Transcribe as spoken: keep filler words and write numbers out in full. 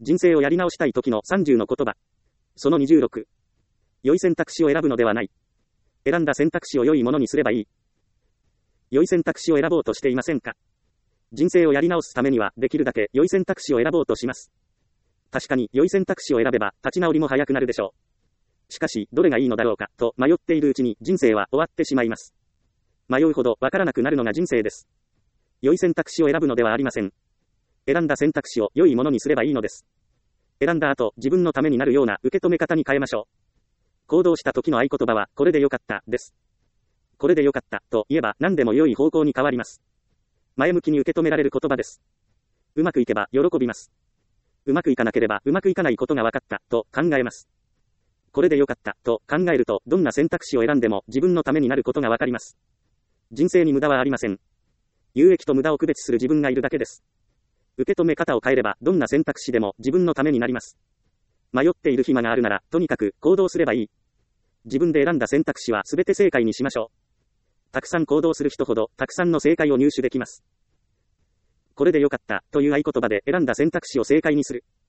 人生をやり直したい時のさんじゅうの言葉。そのにじゅうろく。良い選択肢を選ぶのではない。選んだ選択肢を良いものにすればいい。良い選択肢を選ぼうとしていませんか？人生をやり直すためには、できるだけ良い選択肢を選ぼうとします。確かに良い選択肢を選べば、立ち直りも早くなるでしょう。しかし、どれがいいのだろうか、と迷っているうちに人生は終わってしまいます。迷うほどわからなくなるのが人生です。良い選択肢を選ぶのではありません。選んだ選択肢を良いものにすればいいのです。選んだ後、自分のためになるような受け止め方に変えましょう。行動した時の合言葉は、これでよかった、です。これでよかった、と言えば何でも良い方向に変わります。前向きに受け止められる言葉です。うまくいけば喜びます。うまくいかなければうまくいかないことが分かった、と考えます。これでよかった、と考えると、どんな選択肢を選んでも自分のためになることが分かります。人生に無駄はありません。有益と無駄を区別する自分がいるだけです。受け止め方を変えれば、どんな選択肢でも自分のためになります。迷っている暇があるなら、とにかく行動すればいい。自分で選んだ選択肢は全て正解にしましょう。たくさん行動する人ほど、たくさんの正解を入手できます。これでよかった、という合言葉で選んだ選択肢を正解にする。